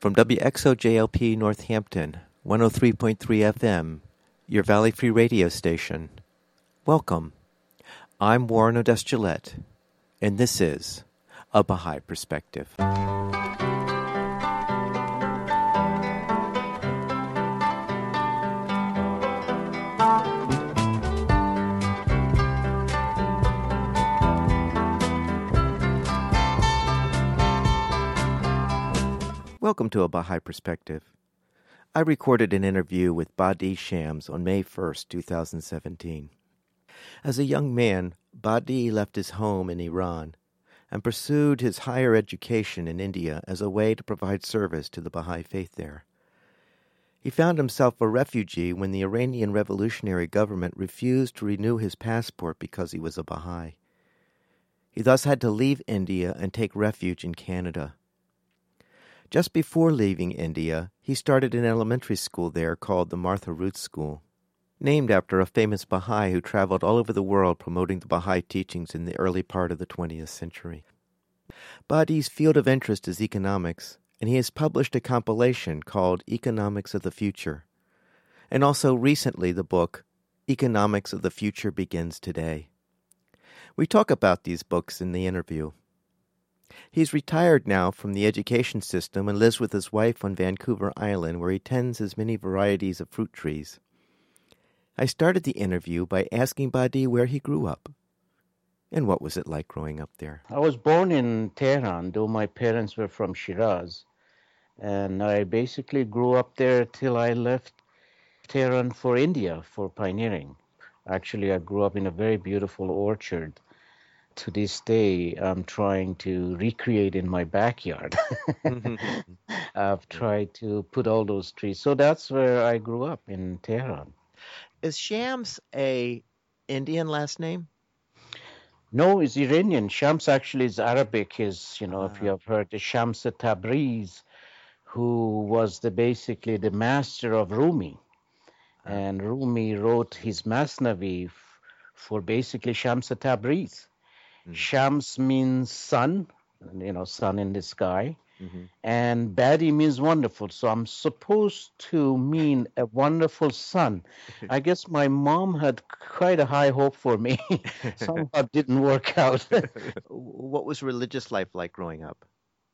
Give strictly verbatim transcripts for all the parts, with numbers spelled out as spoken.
From W X O J L P Northampton, one oh three point three F M, your Valley Free radio station. Welcome. I'm Warren Odess-Gillette, and this is A Baha'i Perspective. Welcome to A Baha'i Perspective. I recorded an interview with Badi Shams on May first, twenty seventeen. As a young man, Badi left his home in Iran and pursued his higher education in India as a way to provide service to the Baha'i faith there. He found himself a refugee when the Iranian revolutionary government refused to renew his passport because he was a Baha'i. He thus had to leave India and take refuge in Canada. Just before leaving India, he started an elementary school there called the Martha Root School, named after a famous Baha'i who traveled all over the world promoting the Baha'i teachings in the early part of the twentieth century. Badi's field of interest is economics, and he has published a compilation called Economics of the Future, and also recently the book Economics of the Future Begins Today. We talk about these books in the interview. He's retired now from the education system and lives with his wife on Vancouver Island, where he tends his many varieties of fruit trees. I started the interview by asking Badi where he grew up and what was it like growing up there. I was born in Tehran, though my parents were from Shiraz. And I basically grew up there till I left Tehran for India for pioneering. Actually, I grew up in a very beautiful orchard. To this day, I'm trying to recreate in my backyard. I've tried to put all those trees. So that's where I grew up, in Tehran. Is Shams a Indian last name? No, it's Iranian. Shams actually is Arabic. Is, you know, Ah. if you have heard the Shams Tabriz, who was the basically the master of Rumi. Ah. And Rumi wrote his Masnavi f- for basically Shams Tabriz. Mm-hmm. Shams means sun, you know, sun in the sky. Mm-hmm. And Badi means wonderful. So I'm supposed to mean a wonderful son. I guess my mom had quite a high hope for me. Somehow it didn't work out. What was religious life like growing up?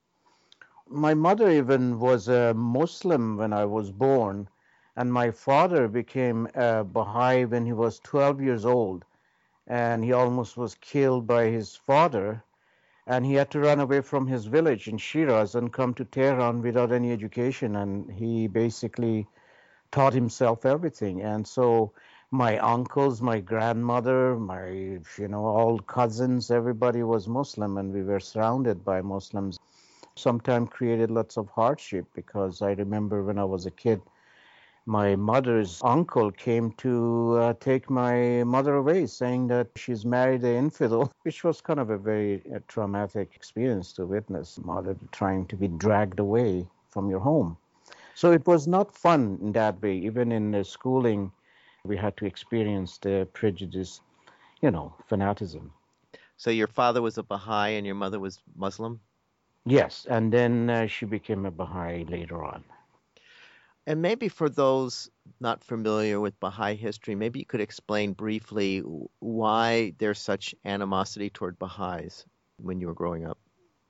My mother even was a Muslim when I was born. And my father became a Baha'i when he was twelve years old. And he almost was killed by his father, and he had to run away from his village in Shiraz and come to Tehran without any education, and he basically taught himself everything. And so my uncles, my grandmother, my, you know, all cousins, everybody was Muslim, and we were surrounded by Muslims. Sometimes created lots of hardship, because I remember when I was a kid, my mother's uncle came to uh, take my mother away, saying that she's married an infidel, which was kind of a very uh, traumatic experience to witness, mother trying to be dragged away from your home. So it was not fun in that way. Even in the schooling, we had to experience the prejudice, you know, fanaticism. So your father was a Baha'i and your mother was Muslim? Yes, and then uh, she became a Baha'i later on. And maybe for those not familiar with Baha'i history, maybe you could explain briefly why there's such animosity toward Baha'is when you were growing up.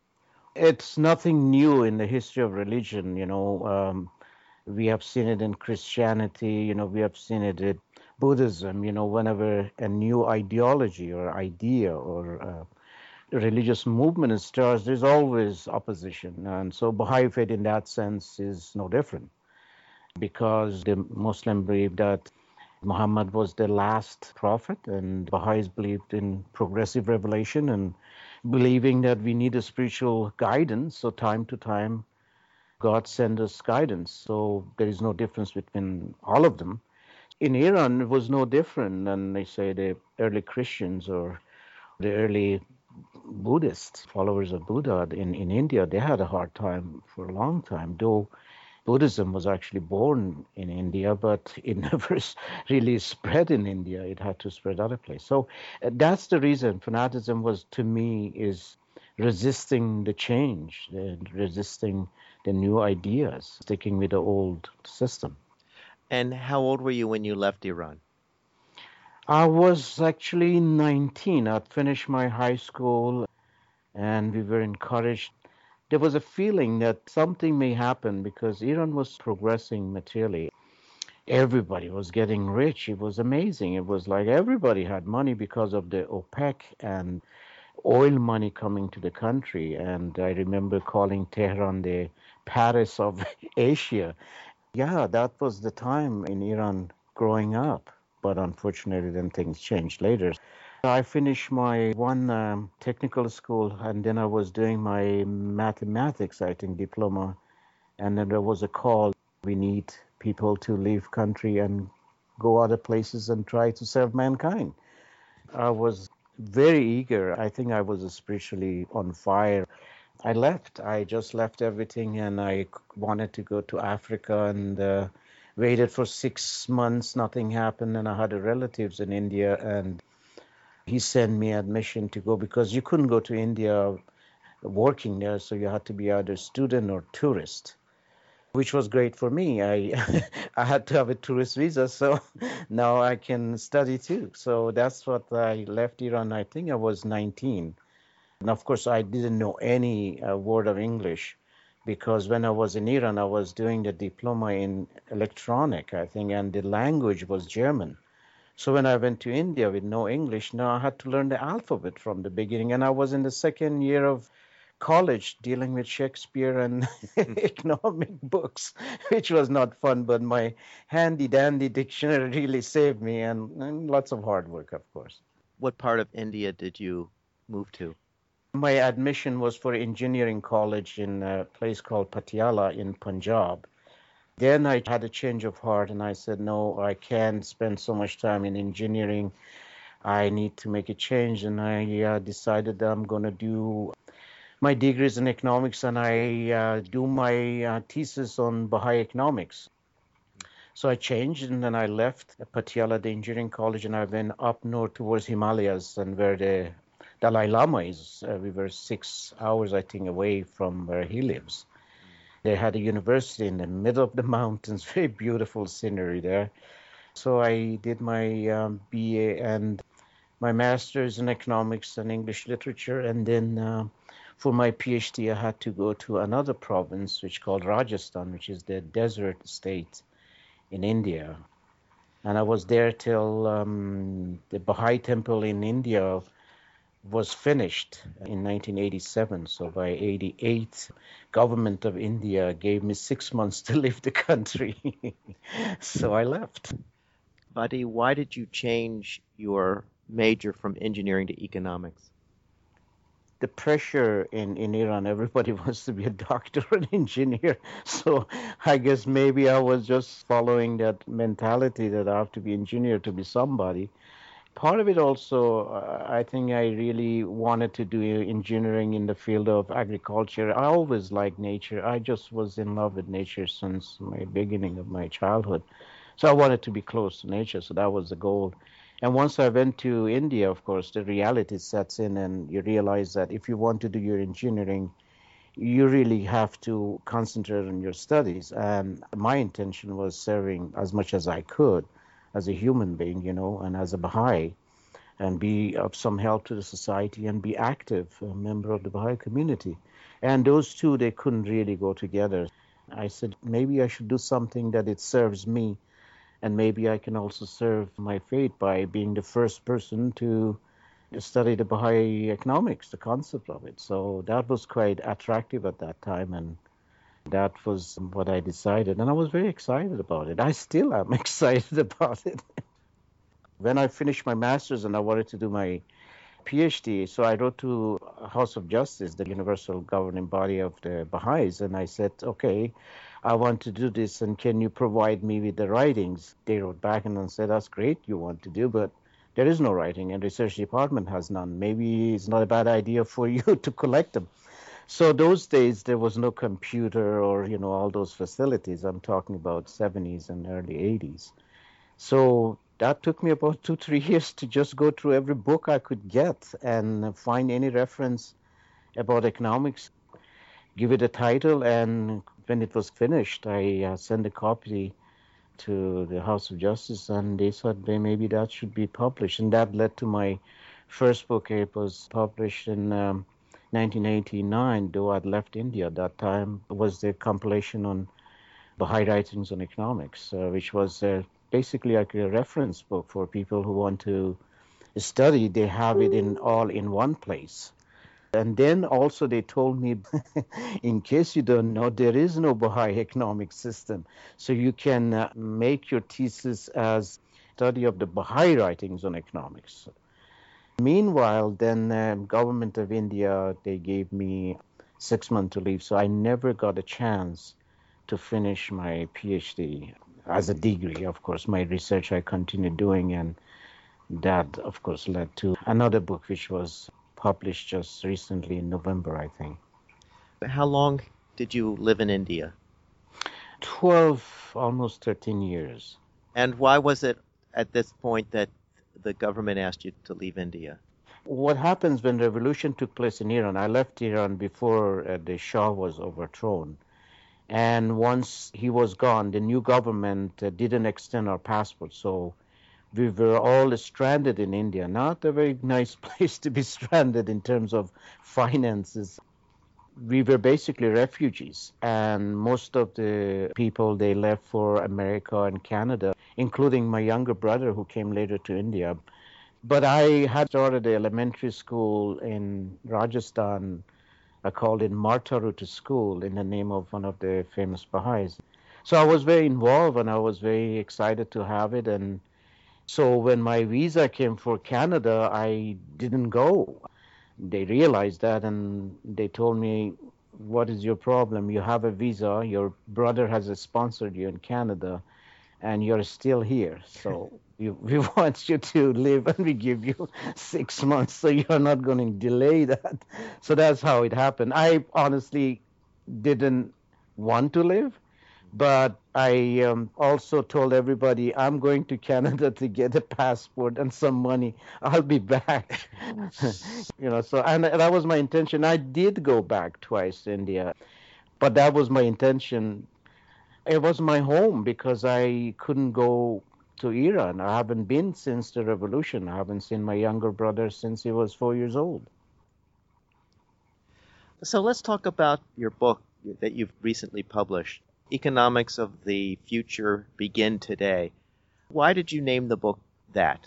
It's nothing new in the history of religion, you know. Um, we have seen it in Christianity, you know, we have seen it in Buddhism, you know, whenever a new ideology or idea or uh, religious movement starts, there's always opposition. And so Baha'i faith in that sense is no different, because the Muslim believe that Muhammad was the last prophet, and Baha'is believed in progressive revelation and believing that we need a spiritual guidance. So time to time, God sends us guidance. So there is no difference between all of them. In Iran, it was no different than, they say, the early Christians or the early Buddhists, followers of Buddha in, in India. They had a hard time for a long time, though Buddhism was actually born in India, but it never really spread in India. It had to spread other places. So uh, that's the reason fanaticism was, to me, is resisting the change, and resisting the new ideas, sticking with the old system. And how old were you when you left Iran? I was actually nineteen. I'd finished my high school and we were encouraged. There was a feeling that something may happen because Iran was progressing materially. Everybody was getting rich. It was amazing. It was like everybody had money because of the OPEC and oil money coming to the country. And I remember calling Tehran the Paris of Asia. Yeah, that was the time in Iran growing up. But unfortunately, then things changed later. I finished my one um, technical school, and then I was doing my mathematics, I think, diploma. And then there was a call. We need people to leave country and go other places and try to serve mankind. I was very eager. I think I was spiritually on fire. I left. I just left everything and I wanted to go to Africa and uh, waited for six months. Nothing happened. And I had relatives in India and he sent me admission to go because you couldn't go to India working there. So you had to be either student or tourist, which was great for me. I I had to have a tourist visa, so now I can study too. So that's what I left Iran. I think I was nineteen. And of course, I didn't know any uh, word of English because when I was in Iran, I was doing the diploma in electronic, I think, and the language was German. So when I went to India with no English, now I had to learn the alphabet from the beginning. And I was in the second year of college dealing with Shakespeare and economic books, which was not fun, but my handy dandy dictionary really saved me and, and lots of hard work, of course. What part of India did you move to? My admission was for engineering college in a place called Patiala in Punjab. Then I had a change of heart and I said, no, I can't spend so much time in engineering. I need to make a change. And I uh, decided that I'm going to do my degrees in economics and I uh, do my uh, thesis on Baha'i economics. So I changed and then I left Patiala, the engineering college, and I went up north towards Himalayas and where the Dalai Lama is. Uh, we were six hours, I think, away from where he lives. They had a university in the middle of the mountains, very beautiful scenery there. So I did my um, B A and my master's in economics and English literature. And then uh, for my PhD, I had to go to another province, which is called Rajasthan, which is the desert state in India. And I was there till um, the Baha'i temple in India was finished in nineteen eighty-seven. So by eighty-eight, government of India gave me six months to leave the country. So I left. Badi, why did you change your major from engineering to economics? The pressure in, in Iran, everybody wants to be a doctor or an engineer. So I guess maybe I was just following that mentality that I have to be engineer to be somebody. Part of it also, uh, I think I really wanted to do engineering in the field of agriculture. I always liked nature. I just was in love with nature since my beginning of my childhood. So I wanted to be close to nature. So that was the goal. And once I went to India, of course, the reality sets in and you realize that if you want to do your engineering, you really have to concentrate on your studies. And my intention was serving as much as I could as a human being, you know, and as a Baha'i, and be of some help to the society and be active, a member of the Baha'i community. And those two, they couldn't really go together. I said, maybe I should do something that it serves me, and maybe I can also serve my faith by being the first person to study the Baha'i economics, the concept of it. So that was quite attractive at that time, and that was what I decided, and I was very excited about it. I still am excited about it. When I finished my master's and I wanted to do my PhD, so I wrote to House of Justice, the universal governing body of the Baha'is, and I said, okay, I want to do this, and can you provide me with the writings? They wrote back and said, that's great, you want to do, but there is no writing, and research department has none. Maybe it's not a bad idea for you to collect them. So those days, there was no computer or, you know, all those facilities. I'm talking about seventies and early eighties. So that took me about two, three years to just go through every book I could get and find any reference about economics. give it a title. And when it was finished, I uh, sent a copy to the House of Justice, and they said they, maybe that should be published. And that led to my first book. It was published in um, nineteen eighty-nine, though I'd left India at that time. It was the compilation on Baha'i writings on economics, uh, which was uh, basically like a reference book for people who want to study. They have it in all in one place. And then also they told me, in case you don't know, there is no Baha'i economic system. So you can uh, make your thesis as study of the Baha'i writings on economics. Meanwhile, then uh, government of India, they gave me six months to leave. So I never got a chance to finish my PhD as a degree. Of course, my research I continued doing, and that, of course, led to another book, which was published just recently in November, I think. How long did you live in India? twelve, almost thirteen years. And why was it at this point that the government asked you to leave India? What happens when revolution took place in Iran? I left Iran before uh, the Shah was overthrown. And once he was gone, the new government uh, didn't extend our passport. So we were all stranded in India. Not a very nice place to be stranded in terms of finances. We were basically refugees, and most of the people, they left for America and Canada, including my younger brother who came later to India. But I had started an elementary school in Rajasthan, I called it Martaruta School, in the name of one of the famous Baha'is. So I was very involved, and I was very excited to have it. And so when my visa came for Canada, I didn't go. They realized that, and they told me, what is your problem? You have a visa, your brother has sponsored you in Canada, and you're still here. So we, we want you to live, and we give you six months, so you're not going to delay that. So that's how it happened. I honestly didn't want to live, but I um, also told everybody, I'm going to Canada to get a passport and some money. I'll be back. you know, so and that was my intention. I did go back twice to India, but that was my intention. It was my home because I couldn't go to Iran. I haven't been since the revolution. I haven't seen my younger brother since he was four years old. So let's talk about your book that you've recently published, Economics of the Future Begin Today. Why did you name the book that?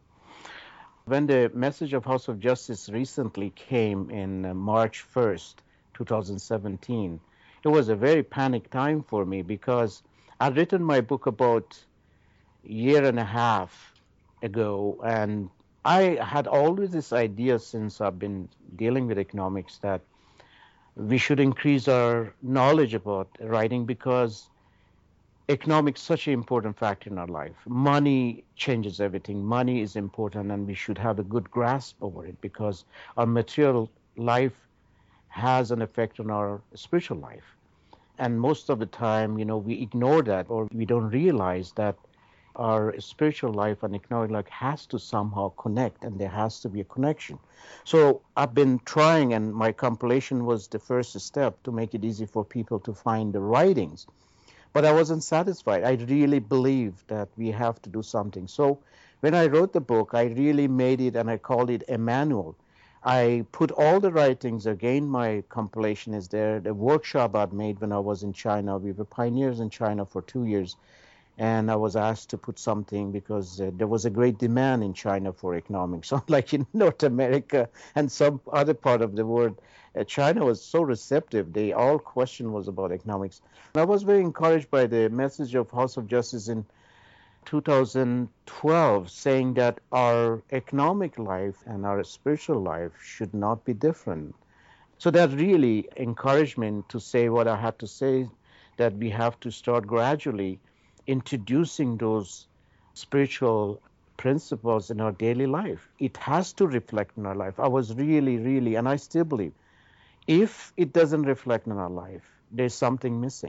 When the message of House of Justice recently came in March first, two thousand seventeen, it was a very panic time for me because I'd written my book about a year and a half ago, and I had always this idea since I've been dealing with economics that we should increase our knowledge about writing because economics is such an important factor in our life. Money changes everything. Money is important, and we should have a good grasp over it because our material life has an effect on our spiritual life. And most of the time, you know, we ignore that, or we don't realize that our spiritual life and economic life has to somehow connect, and there has to be a connection. So I've been trying, and my compilation was the first step to make it easy for people to find the writings. But I wasn't satisfied. I really believed that we have to do something. So when I wrote the book, I really made it, and I called it a manual. I put all the writings, again, my compilation is there, the workshop I'd made when I was in China. We were pioneers in China for two years. And I was asked to put something because uh, there was a great demand in China for economics. Unlike in North America and some other part of the world, uh, China was so receptive. They all question was about economics. And I was very encouraged by the message of House of Justice in two thousand twelve saying that our economic life and our spiritual life should not be different. So that really encouraged me to say what I had to say, that we have to start gradually introducing those spiritual principles in our daily life. It has to reflect in our life. I was really, really, and I still believe, if it doesn't reflect in our life, there's something missing.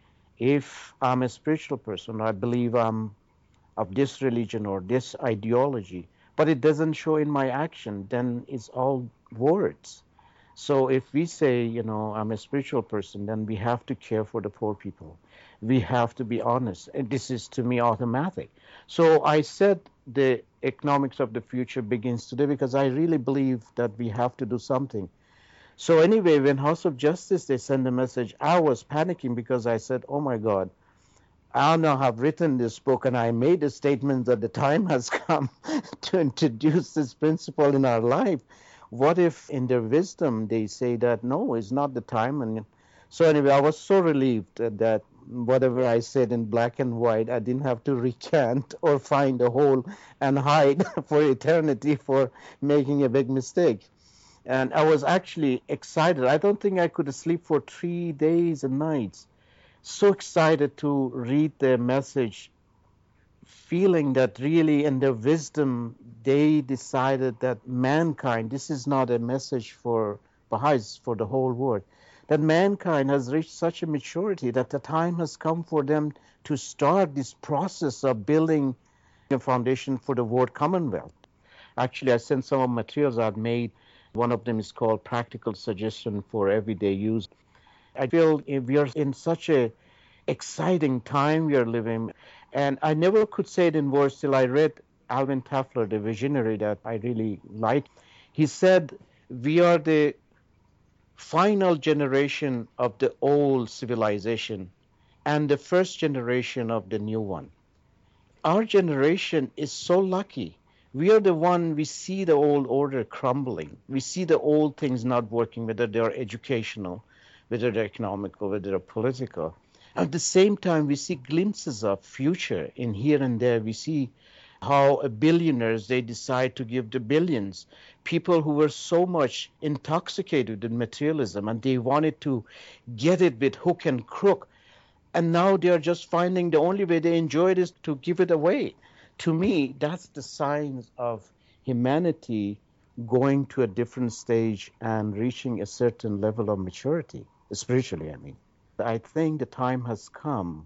If I'm a spiritual person, I believe I'm of this religion or this ideology, but it doesn't show in my action, then it's all words. So if we say, you know, I'm a spiritual person, then we have to care for the poor people. We have to be honest. And this is to me automatic. So I said the economics of the future begins today because I really believe that we have to do something. So anyway, when House of Justice they sent a message, I was panicking because I said, "Oh my God, I now have written this book and I made a statement that the time has come to introduce this principle in our life. What if in their wisdom they say that no, it's not the time?" And so anyway, I was so relieved that whatever I said in black and white, I didn't have to recant or find a hole and hide for eternity for making a big mistake. And I was actually excited. I don't think I could sleep for three days and nights. So excited to read their message, feeling that really in their wisdom, they decided that mankind, this is not a message for Baha'is, for the whole world, that mankind has reached such a maturity that the time has come for them to start this process of building a foundation for the world commonwealth. Actually, I sent some of the materials I've made. One of them is called Practical Suggestion for Everyday Use. I feel we are in such a exciting time we are living. And I never could say it in words till I read Alvin Toffler, the visionary that I really like. He said, "We are the final generation of the old civilization and the first generation of the new one." Our generation is so lucky. We are the one, we see the old order crumbling. We see the old things not working, whether they are educational, whether they're economical, whether they're political. At the same time, we see glimpses of future in here and there. We see how billionaires, they decide to give the billions. People who were so much intoxicated with materialism and they wanted to get it with hook and crook. And now they are just finding the only way they enjoy it is to give it away. To me, that's the signs of humanity going to a different stage and reaching a certain level of maturity, spiritually, I mean. I think the time has come.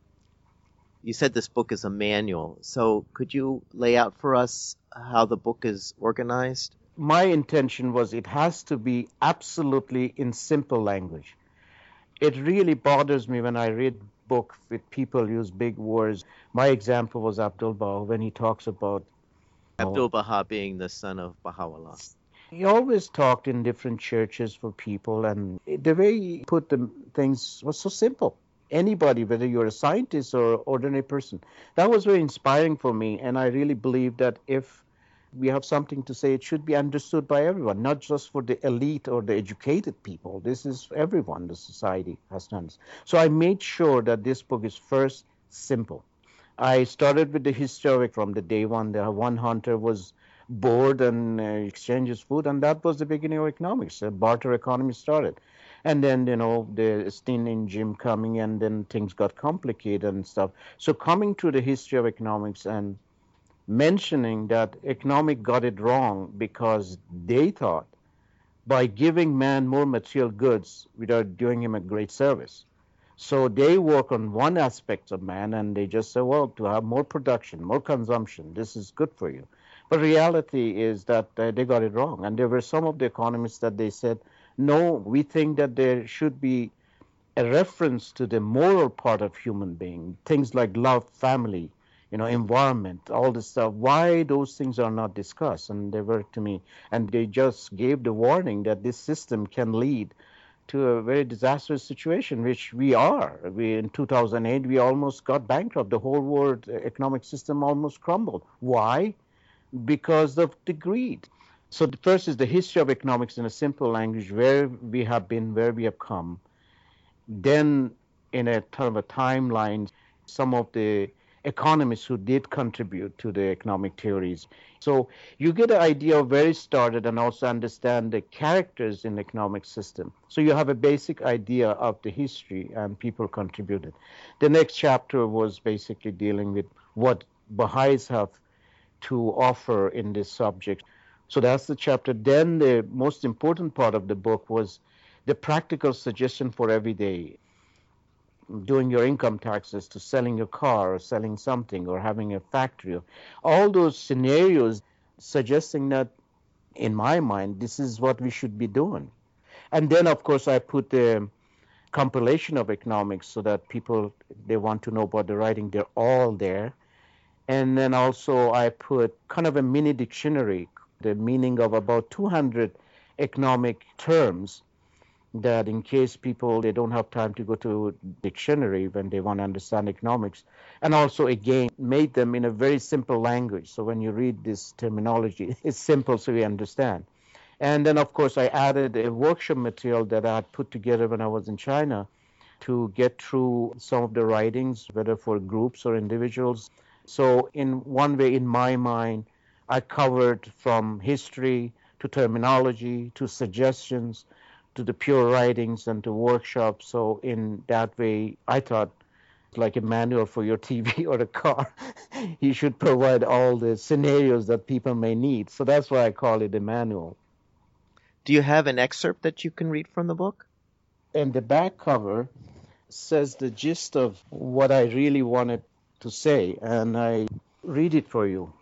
You said this book is a manual, so could you lay out for us how the book is organized? My intention was it has to be absolutely in simple language. It really bothers me when I read books with people use big words. My example was Abdu'l-Baha when he talks about Abdu'l-Baha being the son of Baha'u'llah. He always talked in different churches for people, and the way he put the things was so simple. Anybody, whether you're a scientist or ordinary person, that was very inspiring for me, and I really believe that if we have something to say, it should be understood by everyone, not just for the elite or the educated people. This is everyone, the society has to understand. So I made sure that this book is first simple. I started with the history of it from the day one. The one hunter was board and uh, exchanges food, and that was the beginning of economics. The barter economy started. And then, you know, the steam engine coming, and then things got complicated and stuff. So coming to the history of economics and mentioning that economic got it wrong because they thought by giving man more material goods, we are doing him a great service. So they work on one aspect of man, and they just say, well, to have more production, more consumption, this is good for you. But reality is that uh, they got it wrong. And there were some of the economists that they said, no, we think that there should be a reference to the moral part of human being, things like love, family, you know, environment, all this stuff. Why those things are not discussed? And they were to me, and they just gave the warning that this system can lead to a very disastrous situation, which we are. We, in two thousand eight, we almost got bankrupt. The whole world economic system almost crumbled. Why? Because of the greed. So the first is the history of economics in a simple language, where we have been, where we have come. Then in a kind of a timeline, some of the economists who did contribute to the economic theories. So you get an idea of where it started and also understand the characters in the economic system. So you have a basic idea of the history and people contributed. The next chapter was basically dealing with what Baha'is have to offer in this subject. So that's the chapter. Then the most important part of the book was the practical suggestion for every day. Doing your income taxes to selling your car or selling something or having a factory. All those scenarios suggesting that, in my mind, this is what we should be doing. And then, of course, I put the compilation of economics so that people, they want to know about the writing, they're all there. And then also I put kind of a mini dictionary, the meaning of about two hundred economic terms, that in case people, they don't have time to go to dictionary when they want to understand economics. And also, again, made them in a very simple language. So when you read this terminology, it's simple so you understand. And then, of course, I added a workshop material that I had put together when I was in China to get through some of the writings, whether for groups or individuals. So in one way, in my mind, I covered from history to terminology to suggestions to the pure writings and to workshops. So in that way, I thought, like a manual for your T V or a car, you should provide all the scenarios that people may need. So that's why I call it a manual. Do you have an excerpt that you can read from the book? And the back cover says the gist of what I really wanted to say, and I read it for you.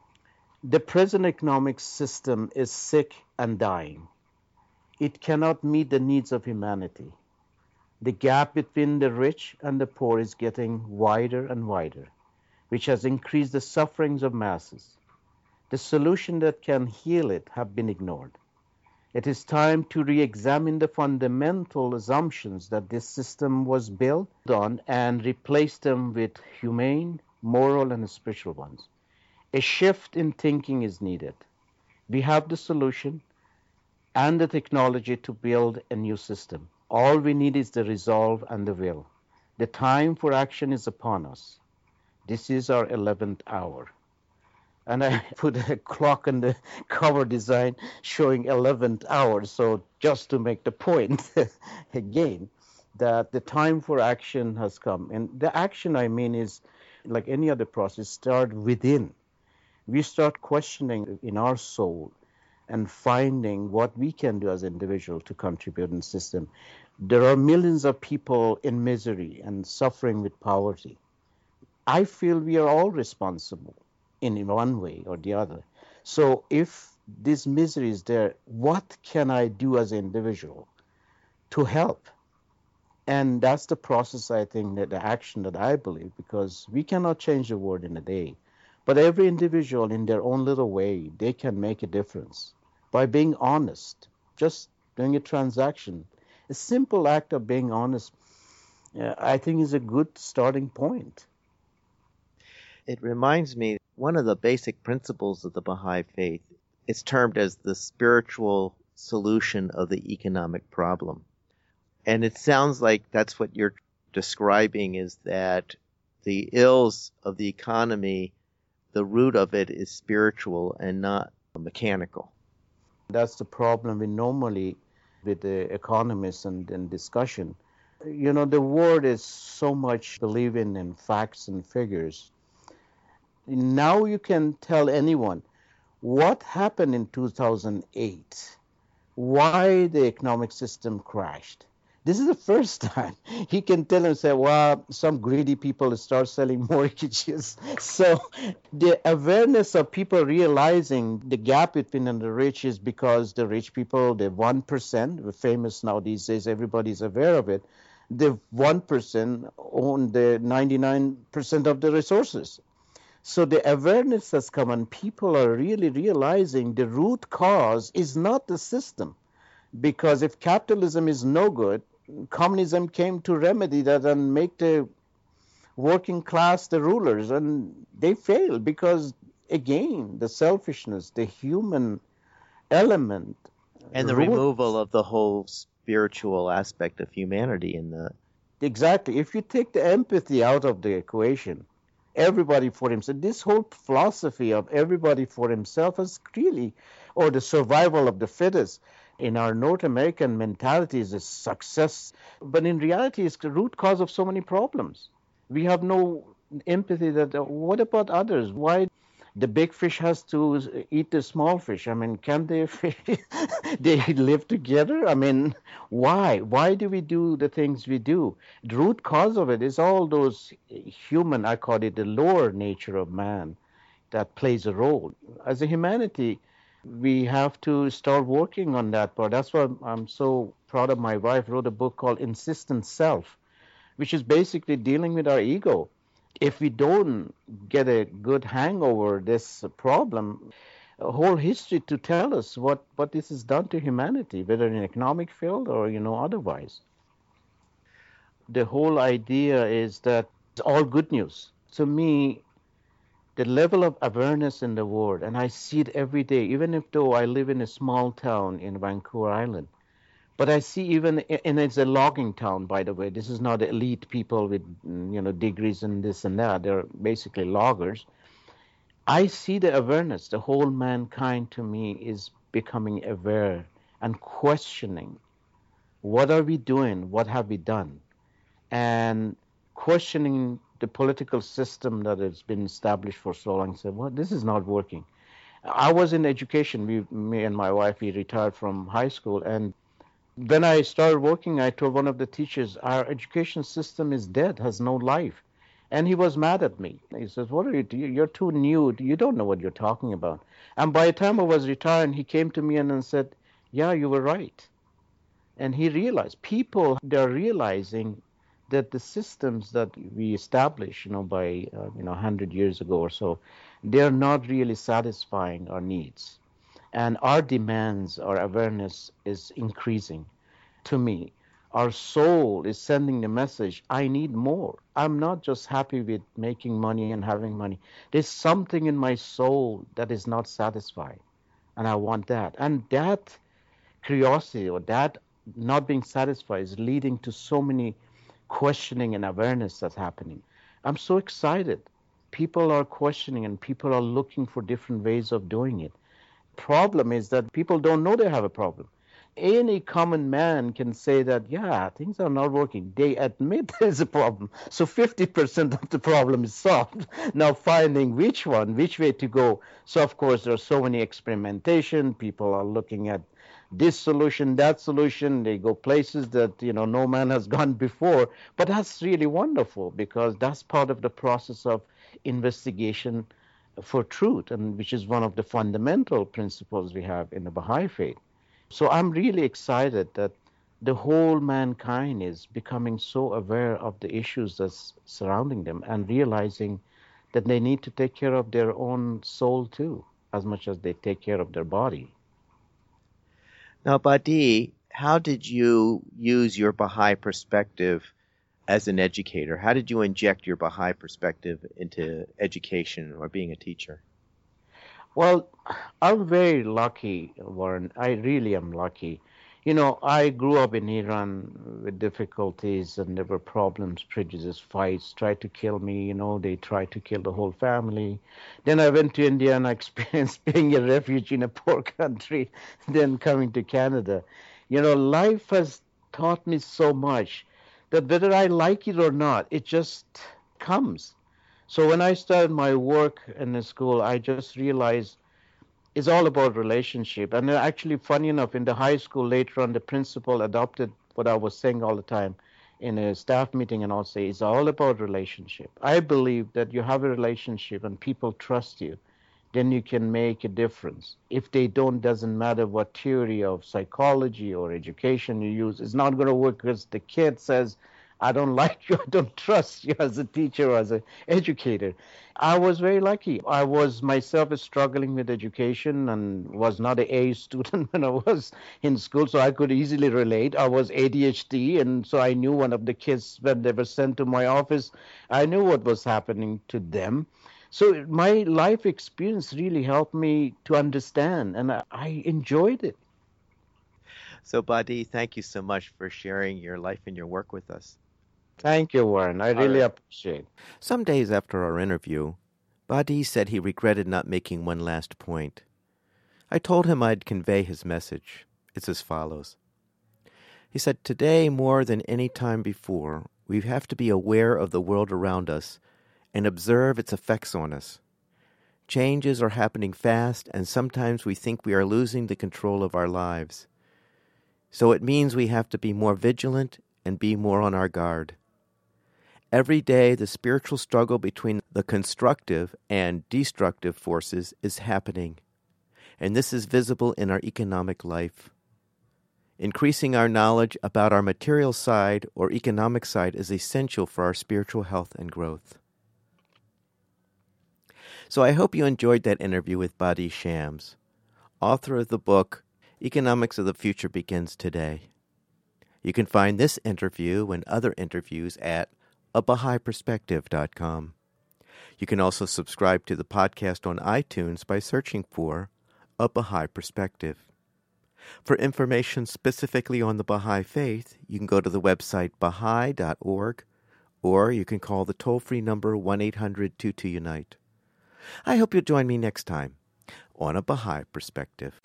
The present economic system is sick and dying. It cannot meet the needs of humanity. The gap between the rich and the poor is getting wider and wider, which has increased the sufferings of masses. The solution that can heal it have been ignored. It is time to re-examine the fundamental assumptions that this system was built on and replace them with humane, moral, and spiritual ones. A shift in thinking is needed. We have the solution and the technology to build a new system. All we need is the resolve and the will. The time for action is upon us. This is our eleventh hour. And I put a clock on the cover design showing eleventh hour. So just to make the point again, that the time for action has come. And the action, I mean, is like any other process, start within. We start questioning in our soul and finding what we can do as individuals to contribute in the system. There are millions of people in misery and suffering with poverty. I feel we are all responsible in one way or the other. So if this misery is there, what can I do as an individual to help? And that's the process, I think, that the action that I believe, because we cannot change the world in a day. But every individual in their own little way, they can make a difference by being honest, just doing a transaction. A simple act of being honest, uh, I think, is a good starting point. It reminds me, one of the basic principles of the Baha'i faith is termed as the spiritual solution of the economic problem. And it sounds like that's what you're describing, is that the ills of the economy, the root of it is spiritual and not mechanical. That's the problem we normally, with the economists and, and discussion. You know, the world is so much believing in facts and figures. Now you can tell anyone what happened in two thousand eight, why the economic system crashed. This is the first time he can tell and say, well, some greedy people start selling mortgages. So the awareness of people realizing the gap between the rich is because the rich people, the one percent, we're famous now these days, everybody's aware of it, the one percent own the ninety-nine percent of the resources. So the awareness has come and people are really realizing the root cause is not the system. Because if capitalism is no good, communism came to remedy that and make the working class the rulers, and they failed because, again, the selfishness, the human element. And the rule- removal of the whole spiritual aspect of humanity in the... Exactly. If you take the empathy out of the equation, everybody for himself, this whole philosophy of everybody for himself is really, or the survival of the fittest, in our North American mentality is a success, but in reality it's the root cause of so many problems. We have no empathy that, uh, what about others? Why the big fish has to eat the small fish? I mean, can they, they live together? I mean, why? Why do we do the things we do? The root cause of it is all those human, I call it the lower nature of man, that plays a role. As a humanity, we have to start working on that part. That's why I'm so proud of my wife, wrote a book called Insistent Self, which is basically dealing with our ego. If we don't get a good hang over this problem, a whole history to tell us what, what this has done to humanity, whether in economic field or, you know, otherwise. The whole idea is that it's all good news. To me, the level of awareness in the world, and I see it every day, even if though I live in a small town in Vancouver Island, but I see even, and it's a logging town, by the way. This is not elite people with, you know, degrees and this and that. They're basically loggers. I see the awareness. The whole mankind, to me, is becoming aware and questioning. What are we doing? What have we done? And questioning the political system that has been established for so long. Said, well, this is not working. I was in education. We, me and my wife, we retired from high school, and when I started working, I told one of the teachers, our education system is dead, has no life. And he was mad at me. He says, what are you doing? You're too new. You don't know what you're talking about. And by the time I was retiring, he came to me and, and said, yeah, you were right. And he realized, people, they're realizing that the systems that we established, you know, by, uh, you know, one hundred years ago or so, they're not really satisfying our needs. And our demands, our awareness is increasing. To me, our soul is sending the message, I need more. I'm not just happy with making money and having money. There's something in my soul that is not satisfied, and I want that. And that curiosity or that not being satisfied is leading to so many questioning and awareness that's happening. I'm so excited. People are questioning and people are looking for different ways of doing it. Problem is that people don't know they have a problem. Any common man can say that, yeah, things are not working. They admit there's a problem. So fifty percent of the problem is solved. Now finding which one, which way to go. So of course there's so many experimentation. People are looking at this solution, that solution. They go places that, you know, no man has gone before. But that's really wonderful because that's part of the process of investigation for truth, and which is one of the fundamental principles we have in the Baha'i faith. So I'm really excited that the whole mankind is becoming so aware of the issues that's surrounding them and realizing that they need to take care of their own soul too, as much as they take care of their body. Now, Badi, how did you use your Baha'i perspective as an educator? How did you inject your Baha'i perspective into education or being a teacher? Well, I'm very lucky, Warren. I really am lucky. You know, I grew up in Iran with difficulties, and there were problems, prejudice, fights, tried to kill me, you know, they tried to kill the whole family. Then I went to India and I experienced being a refugee in a poor country, then coming to Canada. You know, life has taught me so much that whether I like it or not, it just comes. So when I started my work in the school, I just realized it's all about relationship. And actually, funny enough, in the high school later on, the principal adopted what I was saying all the time in a staff meeting, and I'll say it's all about relationship. I believe that you have a relationship and people trust you, then you can make a difference. If they don't, doesn't matter what theory of psychology or education you use, it's not going to work because the kid says, I don't like you, I don't trust you as a teacher or as an educator. I was very lucky. I was myself struggling with education and was not an A student when I was in school, so I could easily relate. I was A D H D, and so I knew one of the kids, when they were sent to my office, I knew what was happening to them. So my life experience really helped me to understand, and I, I enjoyed it. So, Badi, thank you so much for sharing your life and your work with us. Thank you, Warren. I really appreciate it. Some days after our interview, Badi said he regretted not making one last point. I told him I'd convey his message. It's as follows. He said, today, more than any time before, we have to be aware of the world around us and observe its effects on us. Changes are happening fast, and sometimes we think we are losing the control of our lives. So it means we have to be more vigilant and be more on our guard. Every day, the spiritual struggle between the constructive and destructive forces is happening, and this is visible in our economic life. Increasing our knowledge about our material side or economic side is essential for our spiritual health and growth. So I hope you enjoyed that interview with Badi Shams, author of the book, Economics of the Future Begins Today. You can find this interview and other interviews at a baha'i perspective dot com. You can also subscribe to the podcast on iTunes by searching for A Baha'i Perspective. For information specifically on the Baha'i Faith, you can go to the website baha'i dot org, or you can call the toll-free number one eight hundred two two unite. I hope you'll join me next time on A Baha'i Perspective.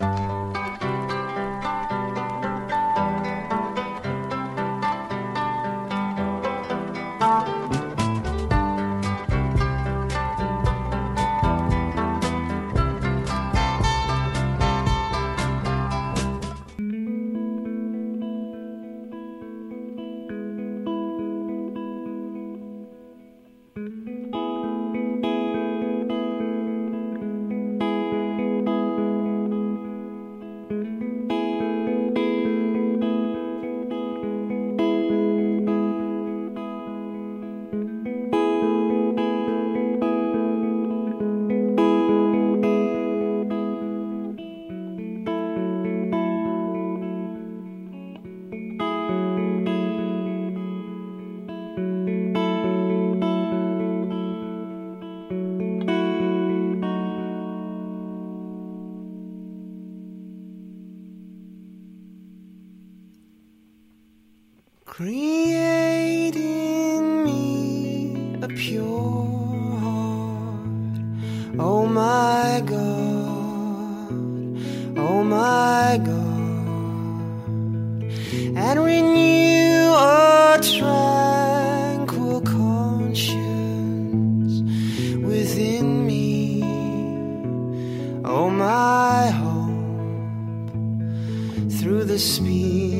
Create in me a pure heart, oh my God, oh my God, and renew a tranquil conscience within me, oh my hope, through the Spirit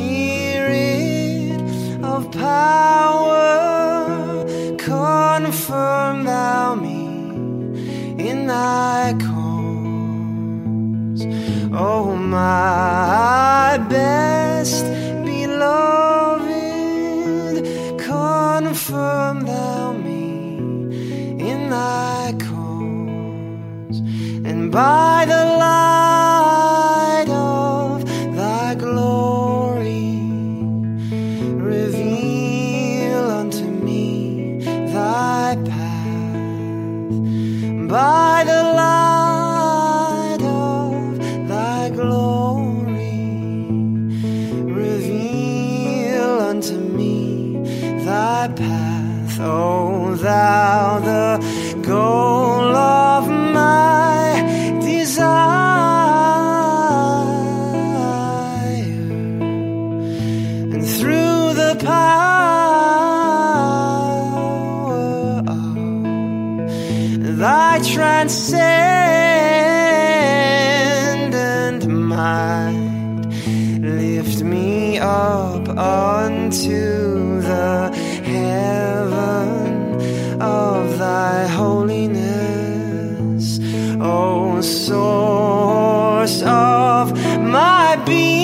of power, confirm thou me in thy cause. Oh, my best beloved, confirm thou me in thy cause, and by the light of thy glory, by the light of thy glory, reveal unto me thy path, O thou, the goal of my desire, and through the power of thy transcendent mind, lift me up unto the heaven of thy holiness, O source of my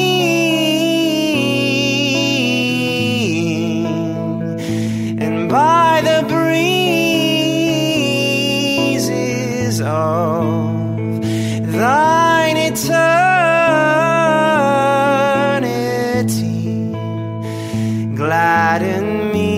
being, and by the breeze of thine eternity, gladden me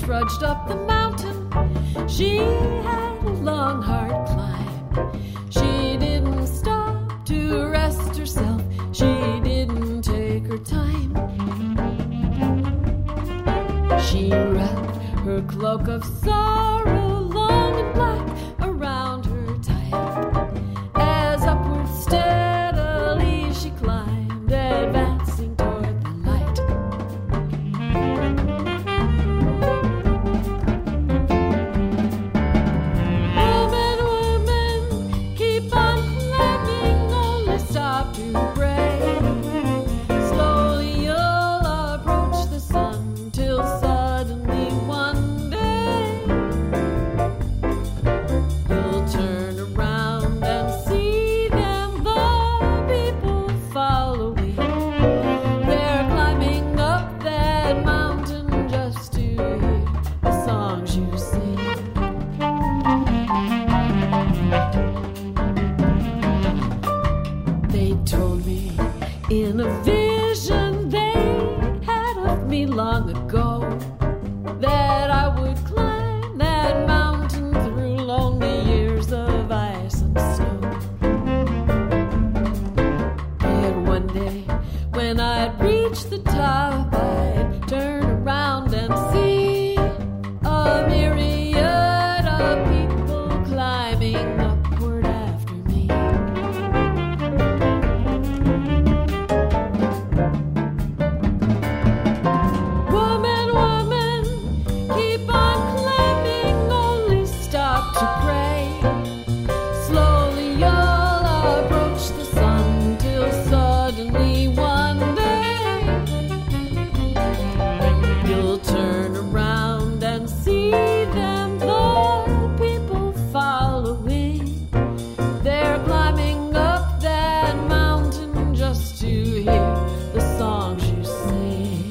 trudged up the mountain. She had a long, hard climb. She didn't stop to rest herself. She didn't take her time. She wrapped her cloak of sorrow, long and black, around her tight. As upward steadily she climbed, advancing toward the light. Woman, woman, keep on climbing, only stop to pray. Slowly you'll approach the sun, till suddenly one day you'll turn around and see them, the people following. They're climbing up that mountain just to hear the songs you sing. They told me in a vision they had of me long ago that I would climb that mountain through lonely years of ice and snow. But one day when I'd reach the top, I'd turn around and see a myriad of people climbing upward after me. Woman, woman, keep on climbing, only stop to pray. Slowly you'll approach the sun, till suddenly one day you'll turn around and see them, the people following. They're climbing up that mountain just to hear the songs you sing.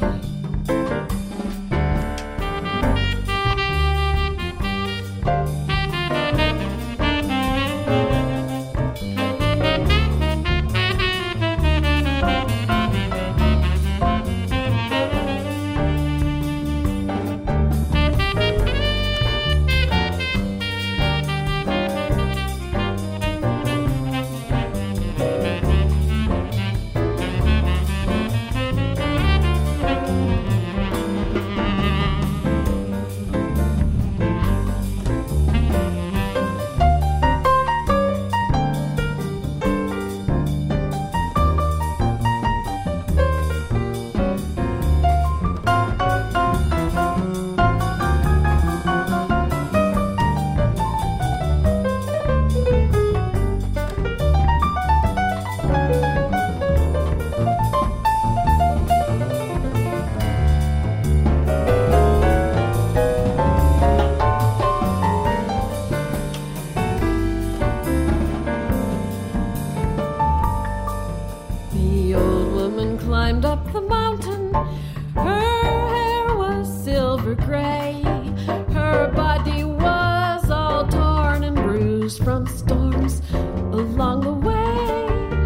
The old woman climbed up the mountain. Her hair was silver gray. Her body was all torn and bruised from storms along the way.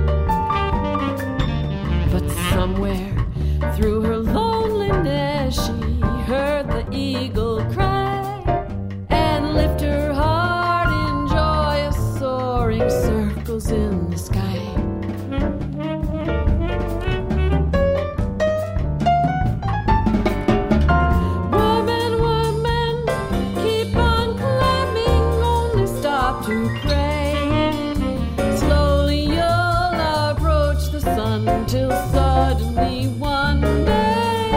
But somewhere through her loneliness she heard the eagle cry and lift her heart in joyous soaring circles in the sky. Woman, woman, keep on climbing, only stop to pray. Slowly you'll approach the sun, till suddenly one day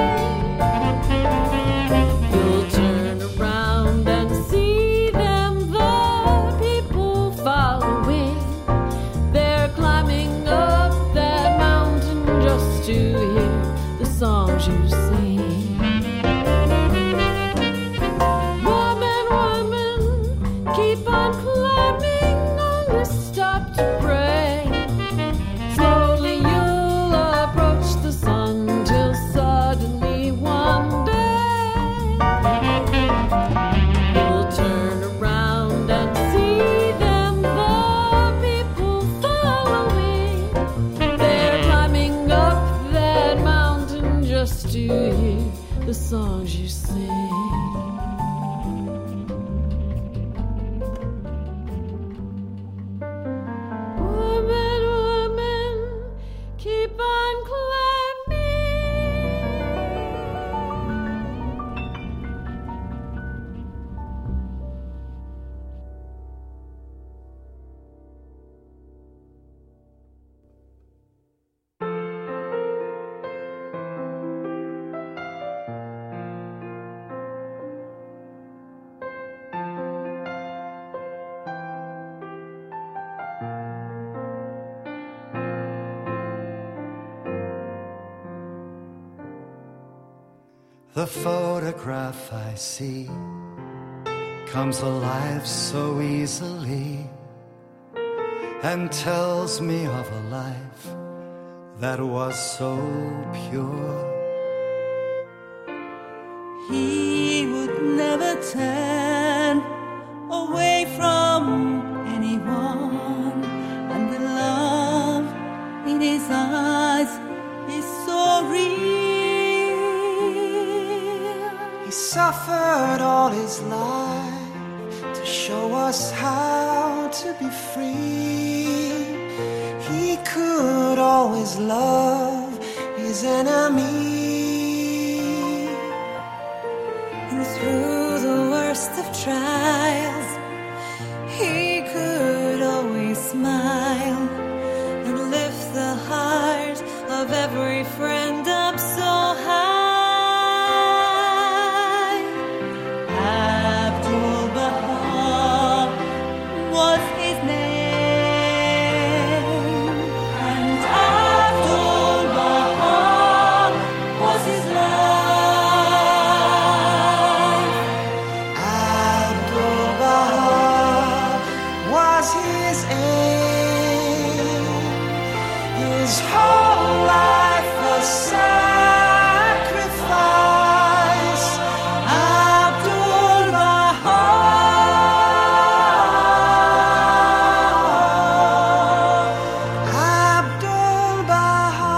you'll turn around and see them, the people following. They're climbing up that mountain just to hear the songs you sing. Woman, woman, keep on climbing, only stop to pray. Slowly you'll approach the sun, till suddenly one day you'll turn around and see them, the people following. They're climbing up that mountain just to hear the songs you sing. The photograph I see comes alive so easily and tells me of a life that was so pure. He would never turn away from anyone, and the love in his eyes is so real. He suffered all his life to show us how to be free. He could always love his enemy. And through the worst of trials, he could always smile and lift the heart of every friend up so high. Abdul Baha was his name, and Abdul Baha was his life. Abdul Baha was his aim. His whole life a sacrifice. Abdul Baha, Abdul Baha.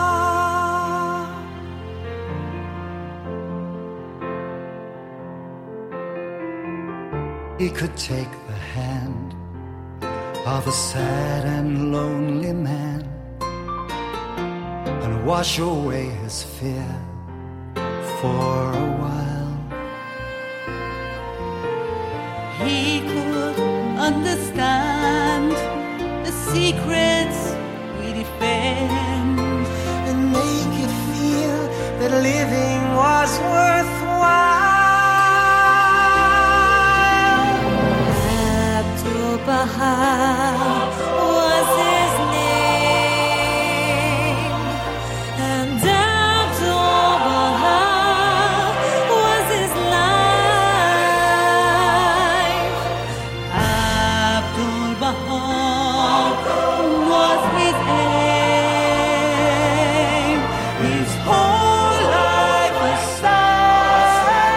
He could take the hand of a sad and lonely man and wash away his fear for a while. He could understand the secrets we defend, And make it feel that living was worthwhile. Abdul Baha was his name, and Abdul Baha was his life. Abdul Baha was his aim, his whole life a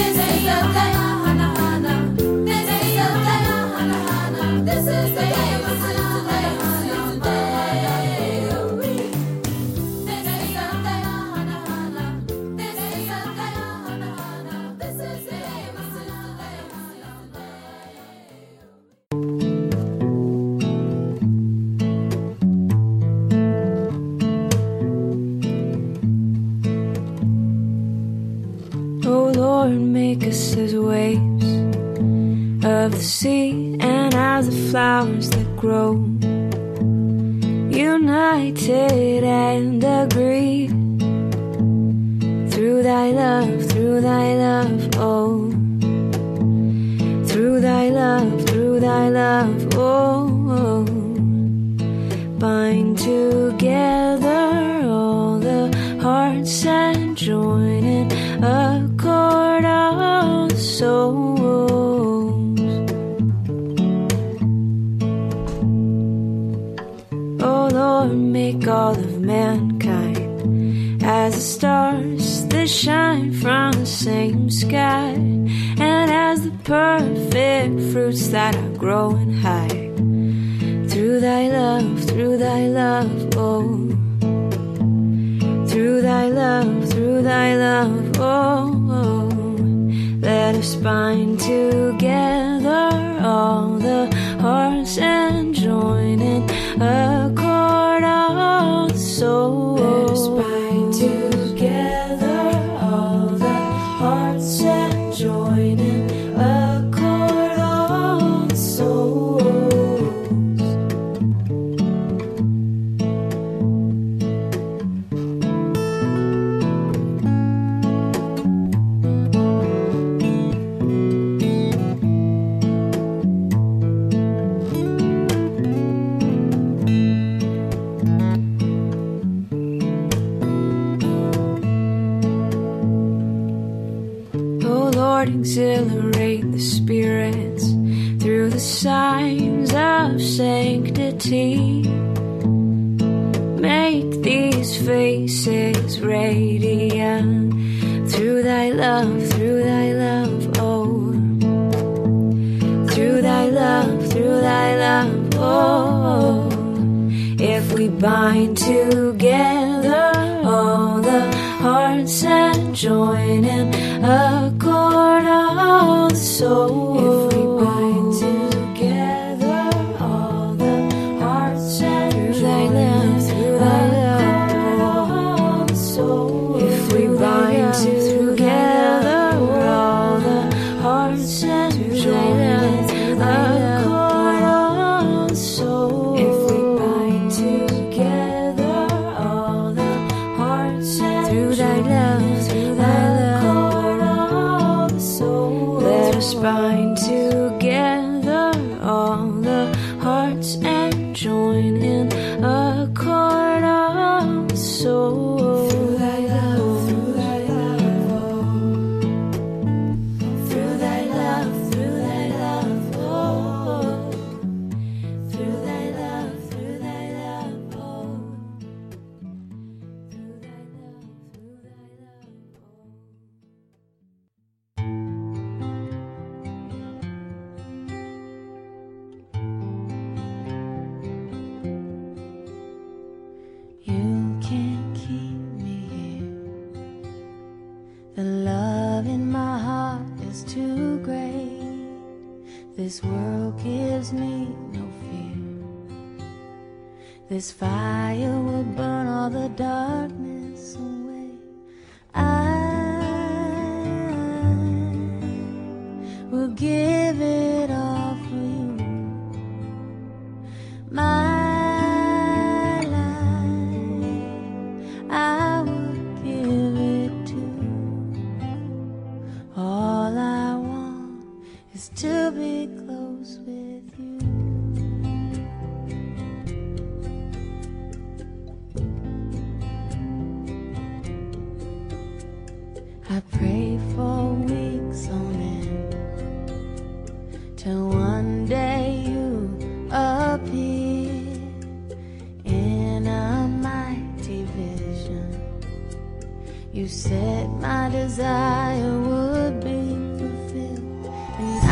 This is the day, hana hana. This is the day, hana hana. This is the day, this is the day, this is the day. This is the day, hana hana. This is the day, hana hana. This is the day, this is the day, this is the day. Oh Lord, make us as waves of the sea and as the flowers that grow, united and agreed through thy love, through thy love, oh, through thy love, through thy love, oh, oh. Bind together all the hearts and join in accord all the souls. Oh Lord, make all of mankind as the stars that shine from the same sky, and as the perfect fruits that are growing high. Through thy love, through thy love, oh, through thy love, through thy love, oh, oh. Let us bind together all the hearts and join in accord all the souls. Let us bind together all the hearts and join in accord all the souls. Exhilarate the spirits through the signs of sanctity. Make these faces radiant through thy love, through thy love, oh, through thy love, through thy love, oh. If we bind together hearts and join in a chord of the soul. If we bind together all the hearts and through thy love, through thy love, of the soul. If we bind together all the hearts and join in a chord of the soul. If we bind together all the hearts and through thy love, through thy chord of the soul. Let us bind together all the hearts and join in a chord of the soul. Through thy love, through thy love, through thy love, through thy love, oh. Through thy love, through thy love, oh. Through thy love, through thy love, You can't keep me here. The love in my heart is too great. This world gives me no fear. This fire will burn all the darkness away. I will give it all for you. My I would give it to. All I want is to be close with you. I pray for weeks on end, till one day you appear in a mighty vision. You said my desire would be fulfilled, and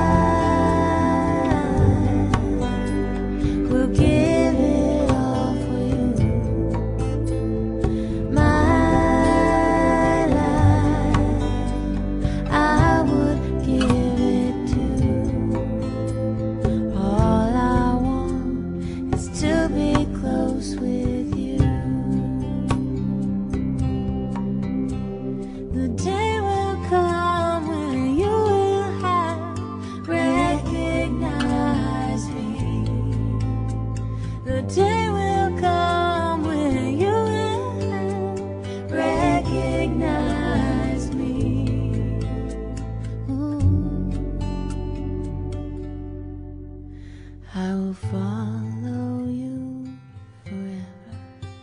I will give it all for you. My life, I would give it to. All I want is to be close with you. The day will come when you will have recognized me. The day will come when you will have recognized me. Ooh. I will follow you forever.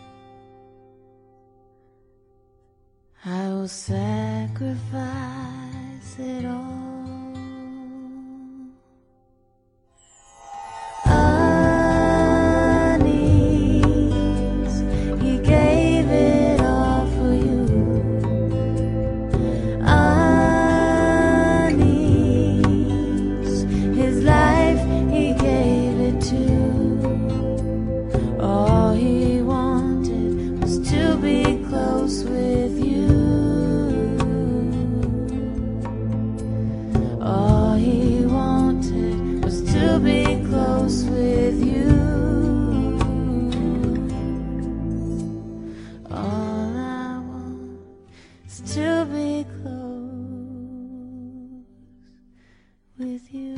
I will sacrifice it all. Unease, he gave it all for you. Unease, his life he gave it to. All he wanted was to be close with you. All he wanted was to be close with you. All I want is to be close with you.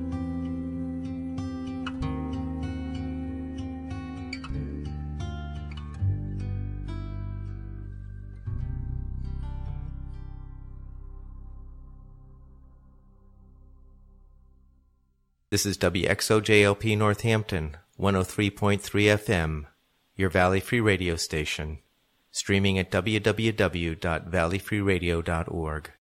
This is W X O J L P Northampton, one oh three point three F M, your Valley Free Radio station, streaming at w w w dot valley free radio dot org.